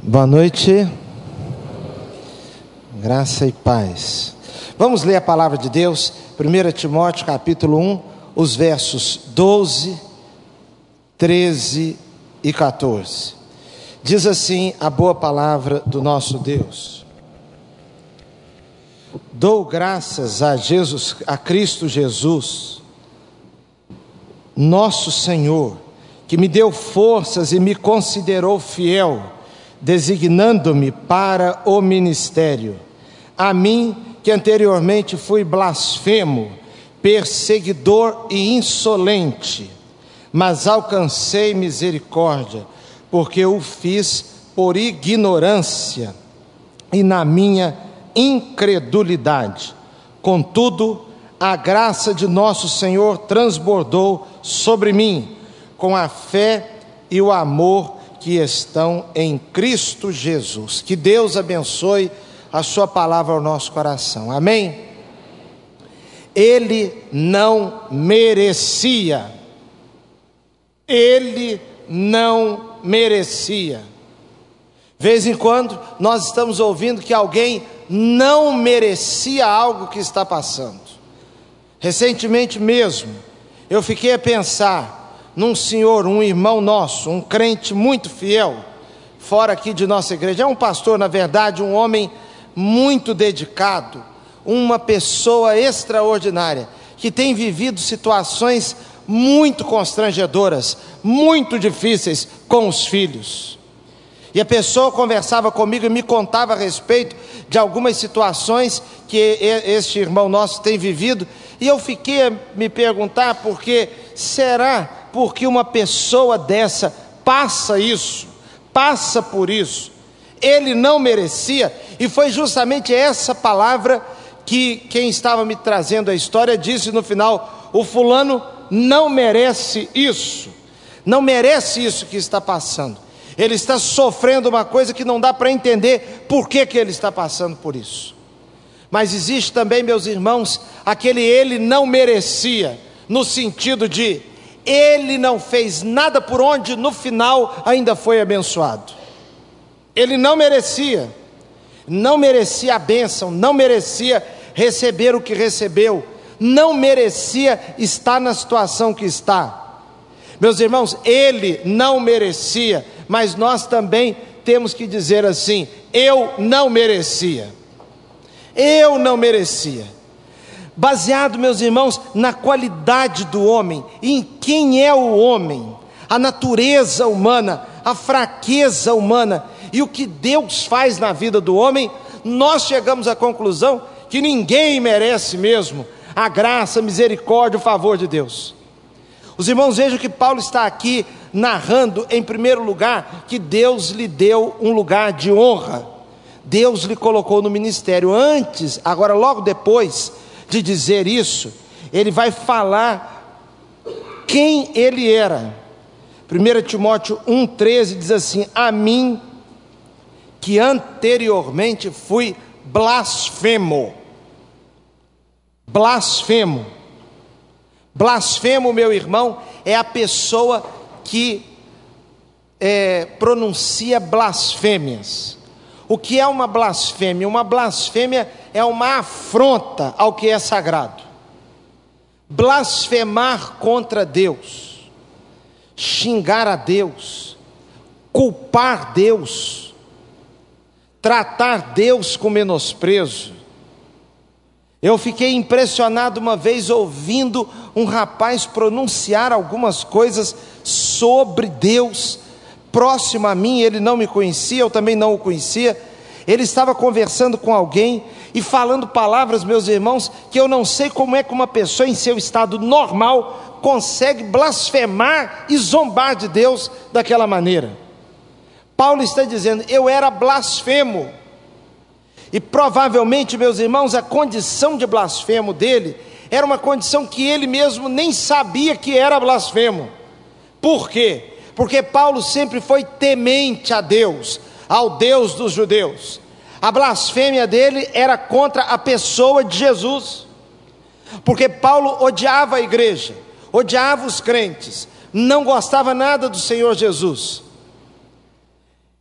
Boa noite, graça e paz. Vamos ler a palavra de Deus, 1 Timóteo capítulo 1, os versos 12, 13 e 14. Diz assim a boa palavra do nosso Deus: Dou graças a Cristo Jesus, nosso Senhor, que me deu forças e me considerou fiel, designando-me para o ministério. A mim, que anteriormente fui blasfemo, perseguidor e insolente, mas alcancei misericórdia, porque o fiz por ignorância e na minha incredulidade. Contudo, a graça de nosso Senhor transbordou sobre mim, com a fé e o amor que estão em Cristo Jesus. Que Deus abençoe a sua palavra ao nosso coração. Amém? Ele não merecia. Ele não merecia. Vez em quando nós estamos ouvindo que alguém não merecia algo que está passando. Recentemente mesmo, eu fiquei a pensar num senhor, um irmão nosso, um crente muito fiel, fora aqui de nossa igreja. É um pastor, na verdade, um homem muito dedicado, uma pessoa extraordinária, que tem vivido situações muito constrangedoras, muito difíceis com os filhos. E a pessoa conversava comigo e me contava a respeito de algumas situações que este irmão nosso tem vivido, e eu fiquei a me perguntar porque uma pessoa dessa passa isso, passa por isso. Ele não merecia, e foi justamente essa palavra que quem estava me trazendo a história disse no final: o fulano não merece isso, não merece isso que está passando. Ele está sofrendo uma coisa que não dá para entender por que ele está passando por isso. Mas existe também, meus irmãos, aquele ele não merecia, no sentido de ele não fez nada por onde no final ainda foi abençoado. Ele não merecia a bênção, não merecia receber o que recebeu, não merecia estar na situação que está. Meus irmãos, ele não merecia, mas nós também temos que dizer assim: eu não merecia. Eu não merecia. Baseado, meus irmãos, na qualidade do homem, em quem é o homem, a natureza humana, a fraqueza humana e o que Deus faz na vida do homem, nós chegamos à conclusão que ninguém merece mesmo a graça, a misericórdia, o favor de Deus. Os irmãos, vejam que Paulo está aqui narrando, em primeiro lugar, que Deus lhe deu um lugar de honra. Deus lhe colocou no ministério. Antes, agora logo depois de dizer isso, ele vai falar quem ele era. 1 Timóteo 1,13 diz assim: a mim, que anteriormente fui blasfemo. Blasfemo. Blasfemo, meu irmão, é a pessoa que pronuncia blasfêmias. O que é uma blasfêmia? Uma blasfêmia é uma afronta ao que é sagrado. Blasfemar contra Deus, xingar a Deus, culpar Deus, tratar Deus com menosprezo. Eu fiquei impressionado uma vez ouvindo um rapaz pronunciar algumas coisas sobre Deus, próximo a mim. Ele não me conhecia, eu também não o conhecia. Ele estava conversando com alguém e falando palavras, meus irmãos, que eu não sei como é que uma pessoa em seu estado normal consegue blasfemar e zombar de Deus daquela maneira. Paulo está dizendo: eu era blasfemo. E provavelmente, meus irmãos, a condição de blasfemo dele era uma condição que ele mesmo nem sabia que era blasfemo. Por quê? Porque Paulo sempre foi temente a Deus, ao Deus dos judeus. A blasfêmia dele era contra a pessoa de Jesus, porque Paulo odiava a igreja, odiava os crentes, não gostava nada do Senhor Jesus.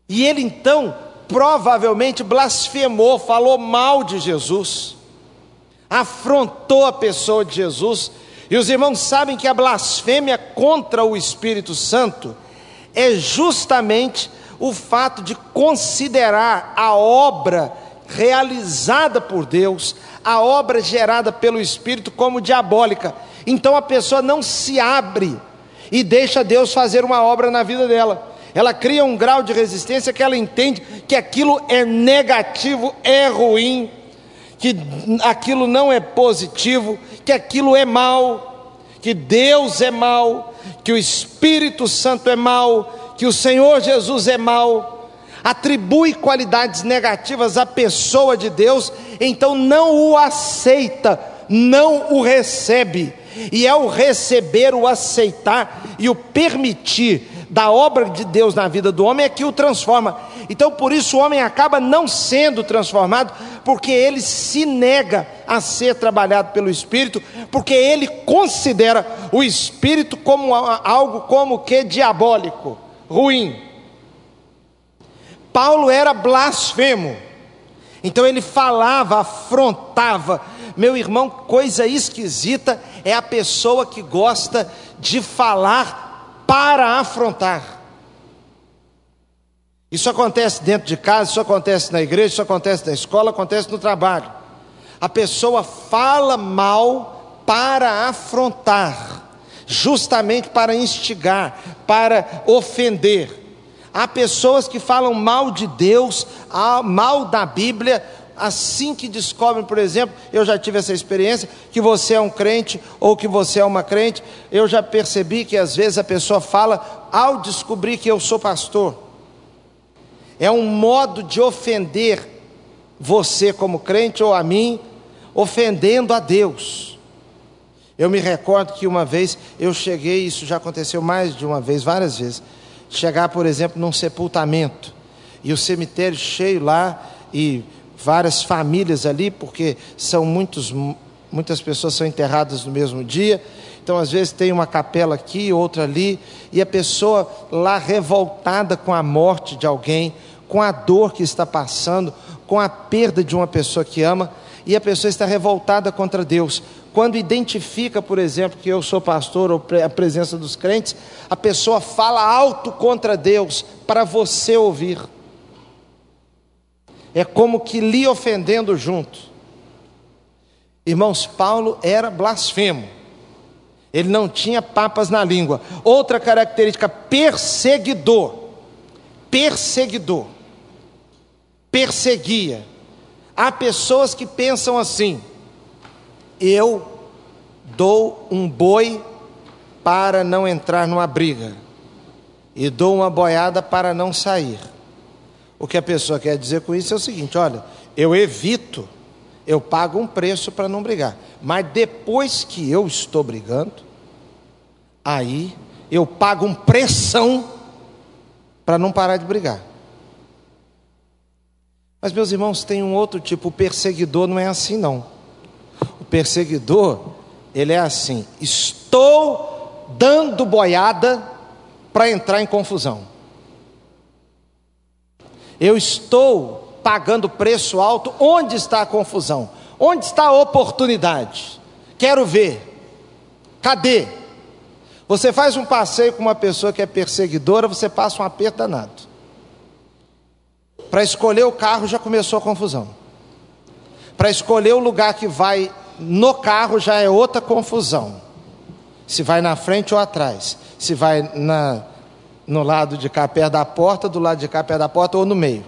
E ele então provavelmente blasfemou, falou mal de Jesus, afrontou a pessoa de Jesus. E os irmãos sabem que a blasfêmia contra o Espírito Santo é justamente o fato de considerar a obra realizada por Deus, a obra gerada pelo Espírito, como diabólica. Então a pessoa não se abre e deixa Deus fazer uma obra na vida dela. Ela cria um grau de resistência que ela entende que aquilo é negativo, é ruim, que aquilo não é positivo, que aquilo é mal, que Deus é mal, que o Espírito Santo é mal, que o Senhor Jesus é mal, atribui qualidades negativas à pessoa de Deus, então não o aceita, não o recebe. E é o receber, o aceitar e o permitir da obra de Deus na vida do homem é que o transforma. Então por isso o homem acaba não sendo transformado, porque ele se nega a ser trabalhado pelo Espírito, porque ele considera o Espírito como algo como que diabólico, ruim. Paulo era blasfemo, então ele falava, afrontava. Meu irmão, coisa esquisita é a pessoa que gosta de falar para afrontar. Isso acontece dentro de casa, isso acontece na igreja, isso acontece na escola, acontece no trabalho. A pessoa fala mal para afrontar, justamente para instigar, para ofender. Há pessoas que falam mal de Deus, mal da Bíblia, assim que descobrem, por exemplo, eu já tive essa experiência, que você é um crente ou que você é uma crente. Eu já percebi que às vezes a pessoa fala ao descobrir que eu sou pastor. É um modo de ofender você como crente ou a mim, ofendendo a Deus. Eu me recordo que uma vez eu cheguei, isso já aconteceu mais de uma vez, várias vezes, chegar, por exemplo, num sepultamento, e o cemitério cheio lá, e várias famílias ali, porque são muitas pessoas são enterradas no mesmo dia. Então às vezes tem uma capela aqui, outra ali, e a pessoa lá revoltada com a morte de alguém, com a dor que está passando, com a perda de uma pessoa que ama, e a pessoa está revoltada contra Deus. Quando identifica, por exemplo, que eu sou pastor ou a presença dos crentes, a pessoa fala alto contra Deus para você ouvir. É como que lhe ofendendo junto. Irmãos, Paulo era blasfemo. Ele não tinha papas na língua. Outra característica, perseguidor. Perseguidor. Perseguia. Há pessoas que pensam assim: eu dou um boi para não entrar numa briga, e dou uma boiada para não sair. O que a pessoa quer dizer com isso é o seguinte: olha, eu evito, eu pago um preço para não brigar, mas depois que eu estou brigando, aí eu pago um pressão para não parar de brigar. Mas meus irmãos, tem um outro tipo. O perseguidor não é assim não. O perseguidor, ele é assim: estou dando boiada para entrar em confusão. Eu estou pagando preço alto. Onde está a confusão? Onde está a oportunidade? Quero ver. Cadê? Você faz um passeio com uma pessoa que é perseguidora, você passa um aperto danado. Para escolher o carro já começou a confusão. Para escolher o lugar que vai no carro já é outra confusão. Se vai na frente ou atrás. Se vai no lado de cá perto da porta, do lado de cá perto da porta ou no meio.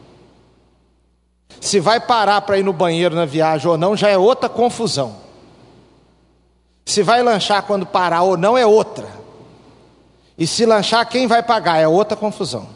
Se vai parar para ir no banheiro na viagem ou não, já é outra confusão. Se vai lanchar quando parar ou não, é outra. E se lanchar, quem vai pagar? É outra confusão.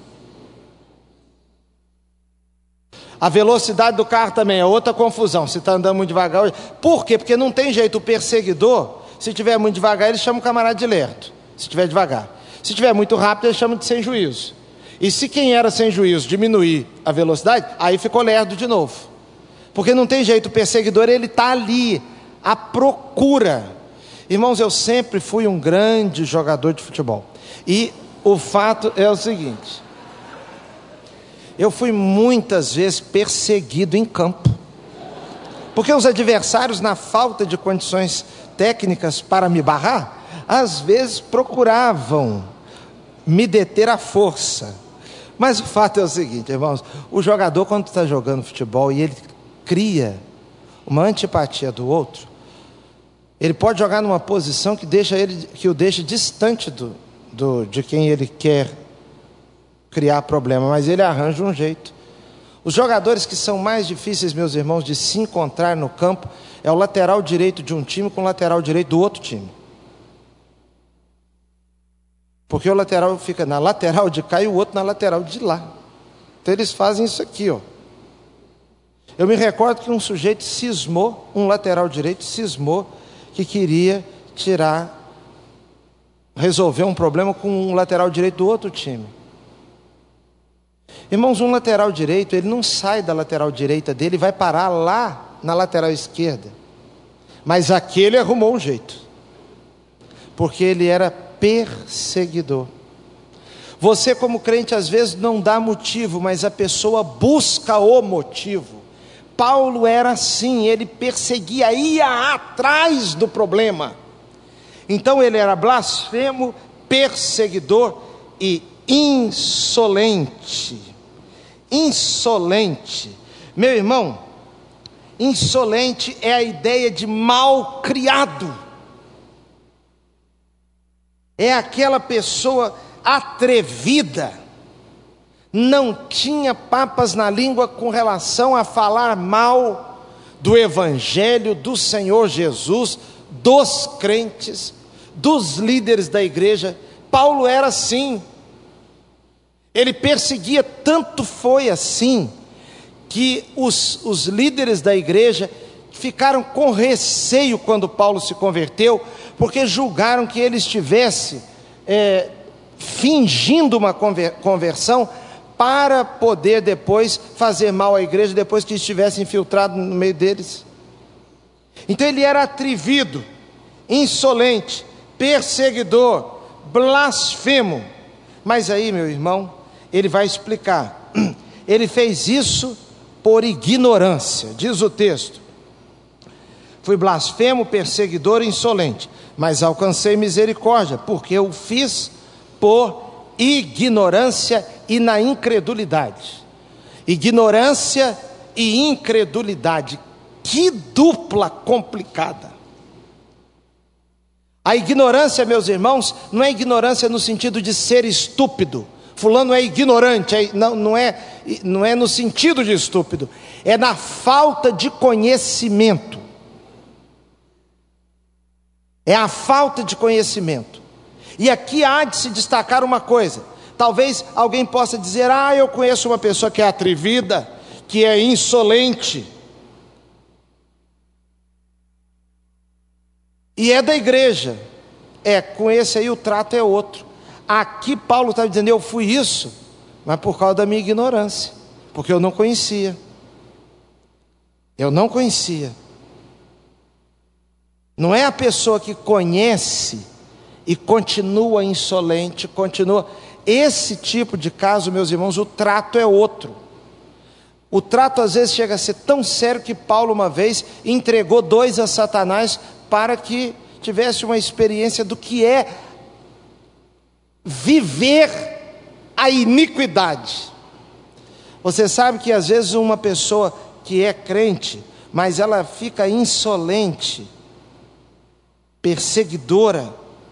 A velocidade do carro também é outra confusão. Se está andando muito devagar. Por quê? Porque não tem jeito. O perseguidor, se estiver muito devagar, ele chama o camarada de lerdo. Se estiver devagar. Se estiver muito rápido, ele chama de sem juízo. E se quem era sem juízo diminuir a velocidade, aí ficou lerdo de novo. Porque não tem jeito. O perseguidor, ele está ali, à procura. Irmãos, eu sempre fui um grande jogador de futebol. E o fato é o seguinte: eu fui muitas vezes perseguido em campo, porque os adversários, na falta de condições técnicas para me barrar, às vezes procuravam me deter à força. Mas o fato é o seguinte, irmãos, o jogador, quando está jogando futebol e ele cria uma antipatia do outro, ele pode jogar numa posição que o deixa distante de quem ele quer criar problema, mas ele arranja um jeito. Os jogadores que são mais difíceis, meus irmãos, de se encontrar no campo, é o lateral direito de um time com o lateral direito do outro time. Porque o lateral fica na lateral de cá e o outro na lateral de lá. Então eles fazem isso aqui, ó. Eu me recordo que um sujeito cismou, um lateral direito cismou, que queria resolver um problema com um lateral direito do outro time. Irmãos, um lateral direito, ele não sai da lateral direita dele e vai parar lá na lateral esquerda. Mas aquele arrumou um jeito, porque ele era perseguidor. Você, como crente, às vezes não dá motivo, mas a pessoa busca o motivo. Paulo era assim, ele perseguia, ia atrás do problema. Então ele era blasfemo, perseguidor e insolente. Insolente, meu irmão, insolente é a ideia de mal criado. É aquela pessoa atrevida, não tinha papas na língua com relação a falar mal do Evangelho, do Senhor Jesus, dos crentes, dos líderes da igreja. Paulo era assim, ele perseguia, tanto foi assim, que os líderes da igreja ficaram com receio quando Paulo se converteu, porque julgaram que ele estivesse fingindo uma conversão para poder depois fazer mal à igreja, depois que estivesse infiltrado no meio deles. Então ele era atrevido, insolente, perseguidor, blasfemo. Mas aí, meu irmão, ele vai explicar. Ele fez isso por ignorância, diz o texto. Fui blasfemo, perseguidor e insolente, mas alcancei misericórdia, porque eu fiz por ignorância e na incredulidade. Ignorância e incredulidade, que dupla complicada. A ignorância, meus irmãos, não é ignorância no sentido de ser estúpido. Fulano é ignorante, não é no sentido de estúpido, é na falta de conhecimento. É a falta de conhecimento. E aqui há de se destacar uma coisa. Talvez alguém possa dizer: eu conheço uma pessoa que é atrevida, que é insolente, e é da igreja. Com esse aí o trato é outro. Aqui Paulo está dizendo: eu fui isso, mas por causa da minha ignorância, porque eu não conhecia. Eu não conhecia. Não é a pessoa que conhece e continua insolente, continua. Esse tipo de caso, meus irmãos, o trato é outro. O trato às vezes chega a ser tão sério que Paulo uma vez entregou 2 a Satanás para que tivesse uma experiência do que é viver a iniquidade. Você sabe que às vezes uma pessoa que é crente, mas ela fica insolente, perseguidora,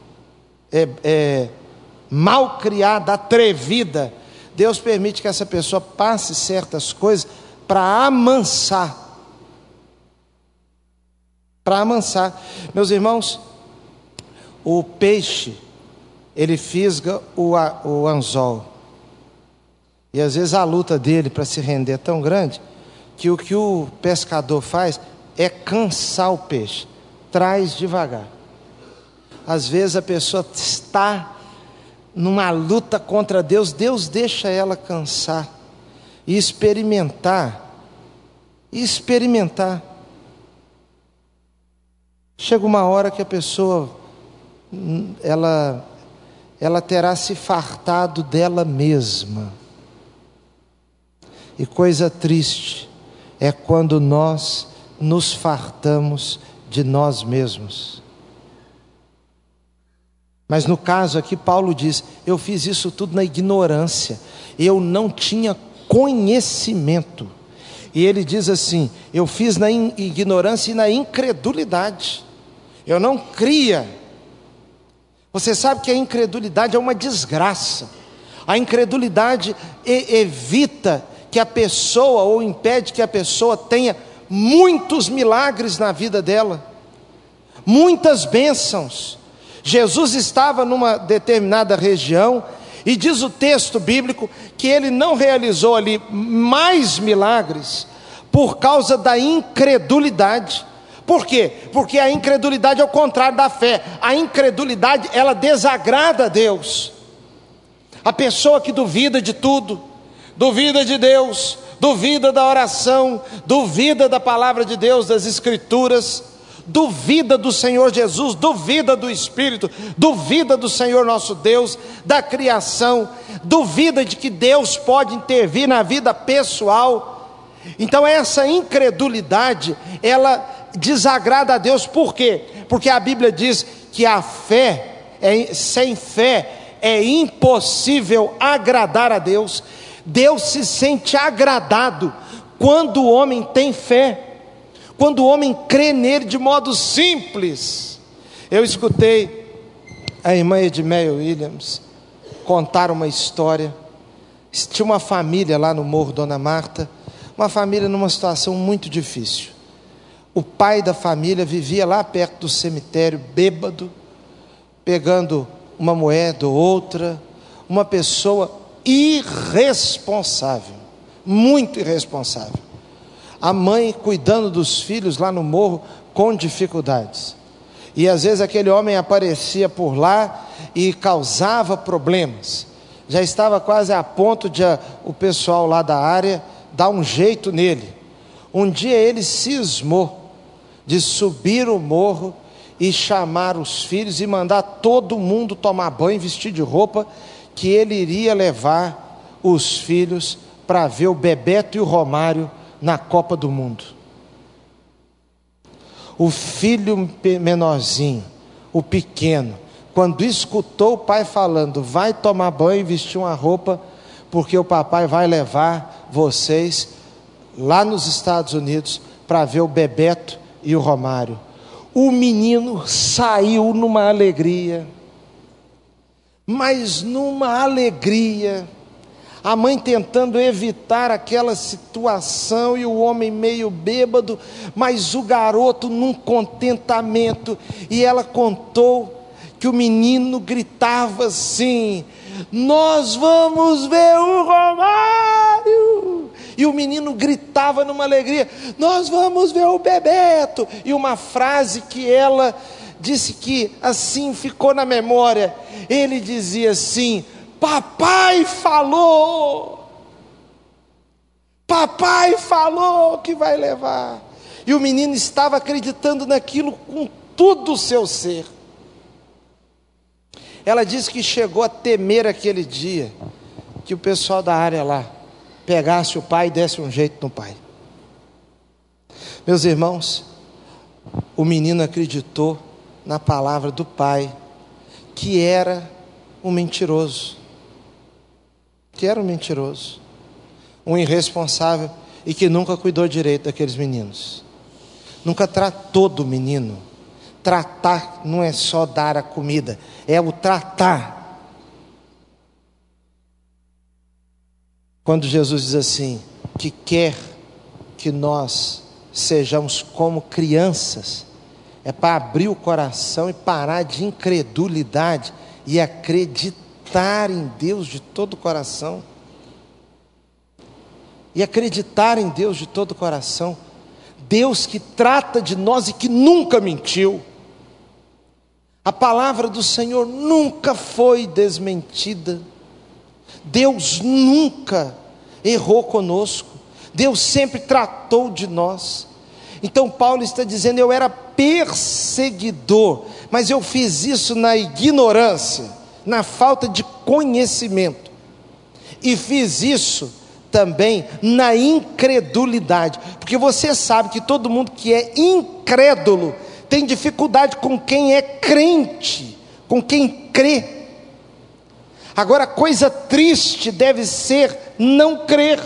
mal criada, atrevida, Deus permite que essa pessoa passe certas coisas para amansar. Para amansar. Meus irmãos, o peixe, ele fisga o anzol. E às vezes a luta dele para se render é tão grande, que o que o pescador faz é cansar o peixe. Traz devagar. Às vezes a pessoa está numa luta contra Deus, Deus deixa ela cansar e experimentar. Chega uma hora que a pessoa, ela terá se fartado dela mesma. E coisa triste é quando nós nos fartamos de nós mesmos. Mas no caso aqui, Paulo diz: eu fiz isso tudo na ignorância, eu não tinha conhecimento. E ele diz assim: eu fiz na ignorância e na incredulidade, eu não cria. Você sabe que a incredulidade é uma desgraça. A incredulidade evita que a pessoa, ou impede que a pessoa tenha muitos milagres na vida dela, muitas bênçãos. Jesus estava numa determinada região, e diz o texto bíblico que ele não realizou ali mais milagres por causa da incredulidade. Por quê? Porque a incredulidade é o contrário da fé. A incredulidade, ela desagrada a Deus. A pessoa que duvida de tudo, duvida de Deus, duvida da oração, duvida da palavra de Deus, das Escrituras, duvida do Senhor Jesus, duvida do Espírito, duvida do Senhor nosso Deus, da criação, duvida de que Deus pode intervir na vida pessoal. Então essa incredulidade, ela desagrada a Deus. Por quê? Porque a Bíblia diz que a fé, sem fé é impossível agradar a Deus. Deus se sente agradado quando o homem tem fé, quando o homem crê nele de modo simples. Eu escutei a irmã Edmeia Williams contar uma história. Tinha uma família lá no Morro Dona Marta, uma família numa situação muito difícil. O pai da família vivia lá perto do cemitério, bêbado, pegando uma moeda ou outra, uma pessoa irresponsável, muito irresponsável. A mãe cuidando dos filhos lá no morro com dificuldades, e às vezes aquele homem aparecia por lá e causava problemas. Já estava quase a ponto de o pessoal lá da área dar um jeito nele. Um dia ele cismou de subir o morro e chamar os filhos e mandar todo mundo tomar banho, vestir de roupa, que ele iria levar os filhos para ver o Bebeto e o Romário na Copa do Mundo. O filho menorzinho, o pequeno, quando escutou o pai falando: vai tomar banho e vestir uma roupa, porque o papai vai levar vocês lá nos Estados Unidos para ver o Bebeto e o Romário, o menino saiu numa alegria, mas numa alegria. A mãe tentando evitar aquela situação, e o homem meio bêbado, mas o garoto num contentamento. E ela contou que o menino gritava assim: nós vamos ver o Romário. E o menino gritava numa alegria: nós vamos ver o Bebeto. E uma frase que ela disse que assim ficou na memória, ele dizia assim: papai falou que vai levar. E o menino estava acreditando naquilo com todo o seu ser. Ela disse que chegou a temer aquele dia que o pessoal da área lá pegasse o pai e desse um jeito no pai. Meus irmãos, o menino acreditou na palavra do pai, que era um mentiroso, um irresponsável, e que nunca cuidou direito daqueles meninos, nunca tratou do menino. Tratar não é só dar a comida, é o tratar. Quando Jesus diz assim, que quer que nós sejamos como crianças, é para abrir o coração e parar de incredulidade e acreditar em Deus de todo o coração. E acreditar em Deus de todo o coração. Deus que trata de nós e que nunca mentiu. A palavra do Senhor nunca foi desmentida. Deus nunca errou conosco. Deus sempre tratou de nós. Então Paulo está dizendo: eu era perseguidor, mas eu fiz isso na ignorância, na falta de conhecimento. E fiz isso também na incredulidade, porque você sabe que todo mundo que é incrédulo tem dificuldade com quem é crente, com quem crê. Agora, coisa triste deve ser não crer.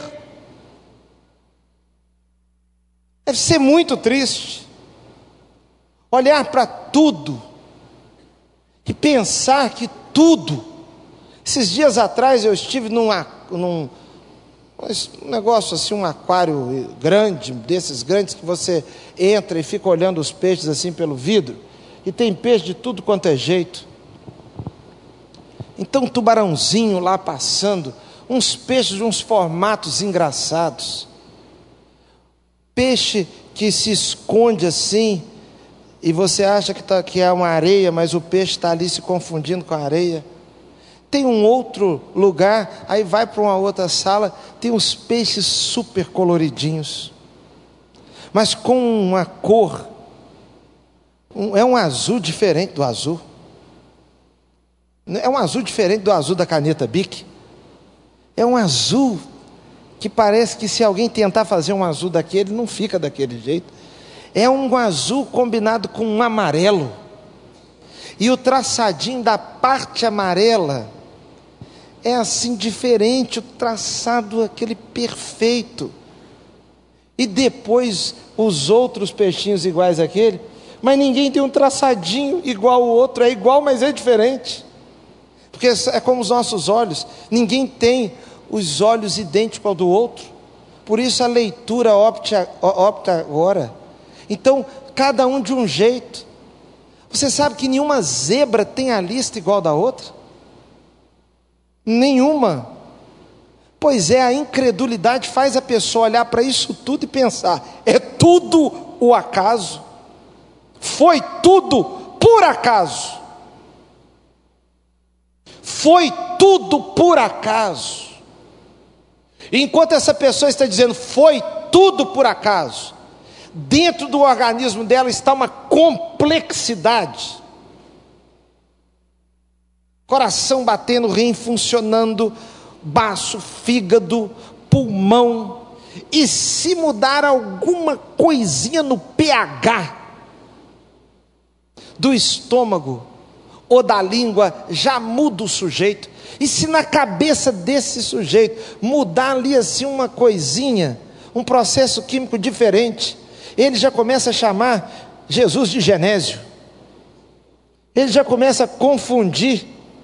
Deve ser muito triste olhar para tudo e pensar que tudo. Esses dias atrás eu estive num negócio assim, um aquário grande, desses grandes que você entra e fica olhando os peixes assim pelo vidro, e tem peixe de tudo quanto é jeito. Então, um tubarãozinho lá passando, uns peixes de uns formatos engraçados, peixe que se esconde assim, e você acha que é uma areia, mas o peixe está ali se confundindo com a areia. Tem um outro lugar, aí vai para uma outra sala, tem uns peixes super coloridinhos, mas com uma cor, é um azul diferente do azul. É um azul diferente do azul da caneta Bic. É um azul que parece que se alguém tentar fazer um azul daquele, não fica daquele jeito. É um azul combinado com um amarelo. E o traçadinho da parte amarela é assim diferente, o traçado aquele perfeito. E depois os outros peixinhos iguais àquele, mas ninguém tem um traçadinho igual ao outro, é igual, mas é diferente. Porque é como os nossos olhos, ninguém tem os olhos idênticos ao do outro. Por isso a leitura opta agora. Então, cada um de um jeito. Você sabe que nenhuma zebra tem a lista igual da outra? Nenhuma. Pois é, a incredulidade faz a pessoa olhar para isso tudo e pensar: é tudo o acaso? Foi tudo por acaso? Foi tudo por acaso? Enquanto essa pessoa está dizendo foi tudo por acaso, dentro do organismo dela está uma complexidade. Coração batendo, rim funcionando, baço, fígado, pulmão. E se mudar alguma coisinha no pH do estômago ou da língua, já muda o sujeito. E se na cabeça desse sujeito mudar ali assim uma coisinha, um processo químico diferente, ele já começa a chamar Jesus de Genésio. Ele já começa a confundir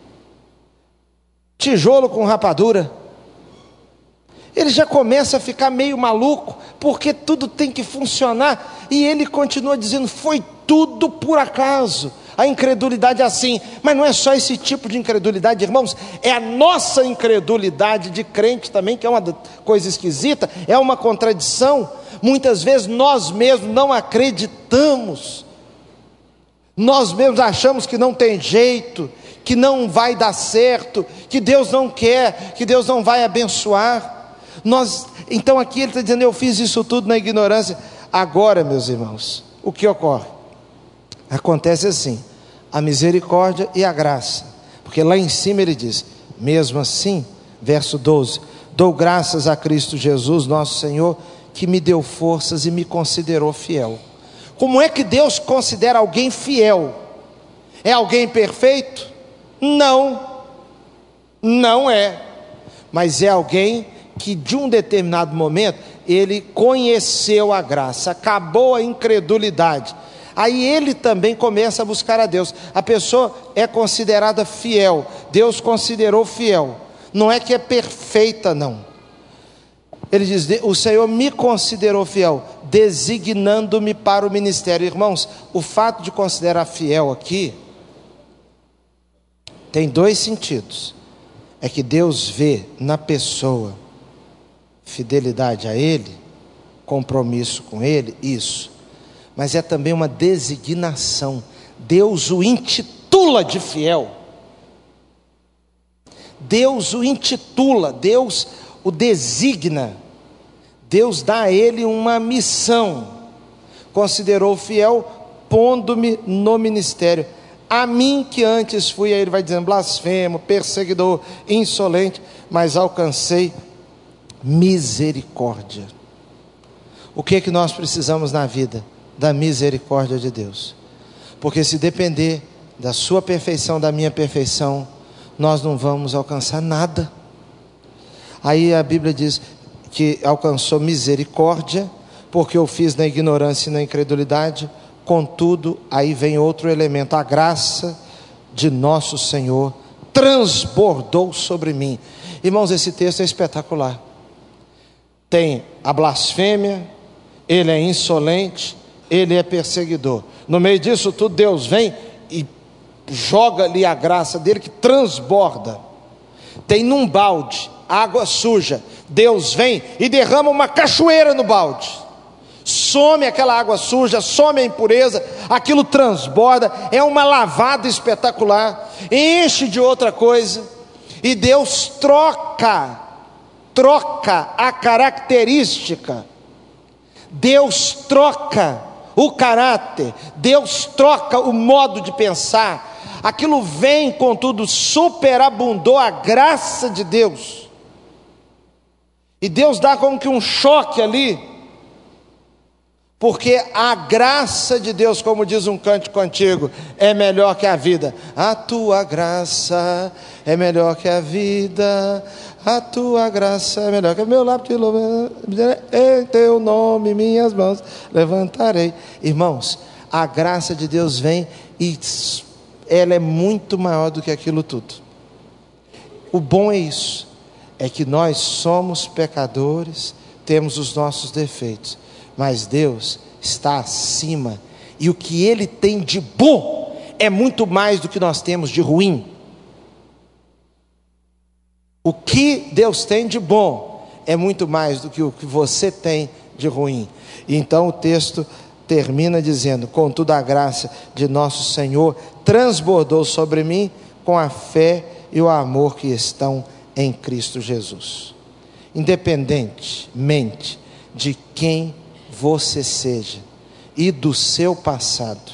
tijolo com rapadura. Ele já começa a ficar meio maluco, porque tudo tem que funcionar, e ele continua dizendo, foi tudo por acaso. A incredulidade é assim, mas não é só esse tipo de incredulidade, irmãos, é a nossa incredulidade de crente também, que é uma coisa esquisita, é uma contradição. Muitas vezes nós mesmos não acreditamos, nós mesmos achamos que não tem jeito, que não vai dar certo, que Deus não quer, que Deus não vai abençoar. Então aqui ele está dizendo, eu fiz isso tudo na ignorância. Agora, meus irmãos, o que ocorre? Acontece assim, a misericórdia e a graça, porque lá em cima ele diz, mesmo assim, verso 12, dou graças a Cristo Jesus, nosso Senhor, que me deu forças e me considerou fiel. Como é que Deus considera alguém fiel? É alguém perfeito? Não, não é, mas é alguém que de um determinado momento, ele conheceu a graça, acabou a incredulidade, aí ele também começa a buscar a Deus. A pessoa é considerada fiel, Deus considerou fiel, não é que é perfeita não, ele diz, o Senhor me considerou fiel, designando-me para o ministério. Irmãos, o fato de considerar fiel aqui, tem dois sentidos, é que Deus vê na pessoa, fidelidade a Ele, compromisso com Ele, isso, mas é também uma designação, Deus o intitula de fiel, Deus o intitula, Deus o designa, Deus dá a ele uma missão, considerou fiel, pondo-me no ministério, a mim que antes fui, aí ele vai dizendo, blasfemo, perseguidor, insolente, mas alcancei misericórdia. O que é que nós precisamos na vida? Da misericórdia de Deus. Porque se depender da sua perfeição, da minha perfeição, nós não vamos alcançar nada. Aí a Bíblia diz que alcançou misericórdia, porque eu fiz na ignorância e na incredulidade. Contudo, aí vem outro elemento: a graça de nosso Senhor transbordou sobre mim. Irmãos, esse texto é espetacular. Tem a blasfêmia, ele é insolente, ele é perseguidor. No meio disso tudo, Deus vem e joga ali a graça dele que transborda. Tem num balde água suja, Deus vem e derrama uma cachoeira no balde. Some aquela água suja, some a impureza, aquilo transborda, é uma lavada espetacular, enche de outra coisa, e Deus troca a característica, Deus troca o caráter, Deus troca o modo de pensar, aquilo vem, contudo, superabundou a graça de Deus, e Deus dá como que um choque ali, porque a graça de Deus, como diz um cântico antigo, é melhor que a vida. A tua graça é melhor que a vida, a tua graça é melhor que o meu lápis de louvar, em teu nome minhas mãos levantarei. Irmãos, a graça de Deus vem e ela é muito maior do que aquilo tudo. O bom é isso, é que nós somos pecadores, temos os nossos defeitos, mas Deus está acima, e o que Ele tem de bom é muito mais do que nós temos de ruim. O que Deus tem de bom é muito mais do que o que você tem de ruim. E então o texto termina dizendo: contudo a graça de nosso Senhor transbordou sobre mim com a fé e o amor que estão em Cristo Jesus. Independentemente de quem você seja e do seu passado,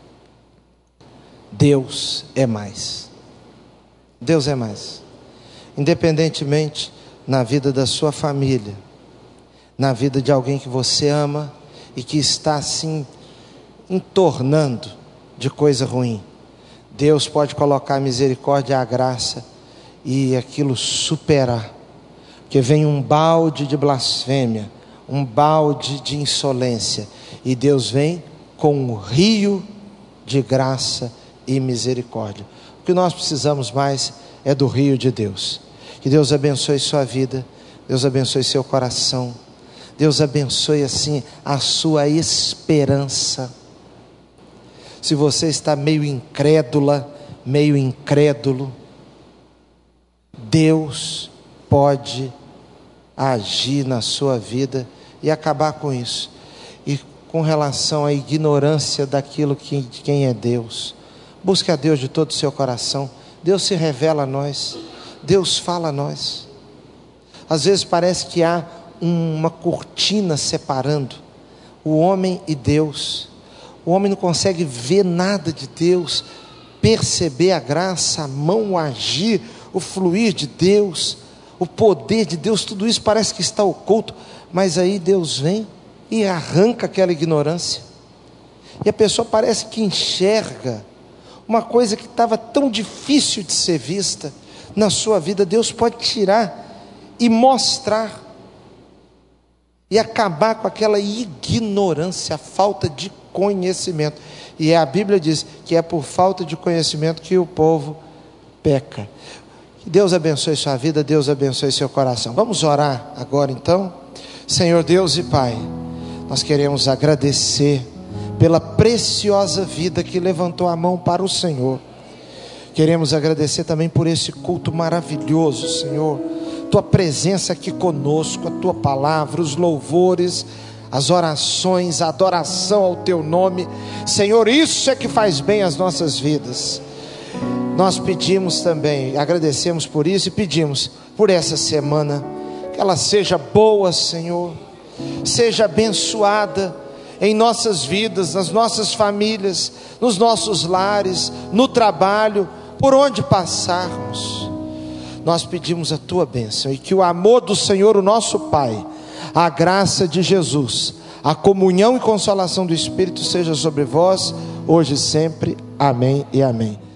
Deus é mais. Deus é mais. Independentemente na vida da sua família, na vida de alguém que você ama e que está assim entornando de coisa ruim, Deus pode colocar a misericórdia e a graça e aquilo superar, porque vem um balde de blasfêmia, um balde de insolência, e Deus vem com um rio de graça e misericórdia. O que nós precisamos mais é do rio de Deus. Que Deus abençoe sua vida, Deus abençoe seu coração, Deus abençoe assim a sua esperança. Se você está meio incrédula, meio incrédulo, Deus pode agir na sua vida e acabar com isso. E com relação à ignorância daquilo de quem é Deus, busque a Deus de todo o seu coração. Deus se revela a nós, Deus fala a nós. Às vezes parece que há uma cortina separando o homem e Deus. O homem não consegue ver nada de Deus, perceber a graça, a mão, o agir, o fluir de Deus, o poder de Deus. Tudo isso parece que está oculto, mas aí Deus vem e arranca aquela ignorância, e a pessoa parece que enxerga uma coisa que estava tão difícil de ser vista na sua vida. Deus pode tirar e mostrar e acabar com aquela ignorância, a falta de conhecimento. E a Bíblia diz que é por falta de conhecimento que o povo peca. Que Deus abençoe sua vida, Deus abençoe seu coração. Vamos orar agora então. Senhor Deus e Pai, nós queremos agradecer pela preciosa vida que levantou a mão para o Senhor. Queremos agradecer também por esse culto maravilhoso, Senhor. Tua presença aqui conosco, a Tua palavra, os louvores, as orações, a adoração ao Teu nome. Senhor, isso é que faz bem às nossas vidas. Nós pedimos também, agradecemos por isso e pedimos por essa semana, que ela seja boa, Senhor, seja abençoada em nossas vidas, nas nossas famílias, nos nossos lares, no trabalho, por onde passarmos. nós pedimos a tua bênção, e que o amor do Senhor, o nosso Pai, a graça de Jesus, a comunhão e consolação do Espírito seja sobre vós, hoje e sempre. Amém e amém.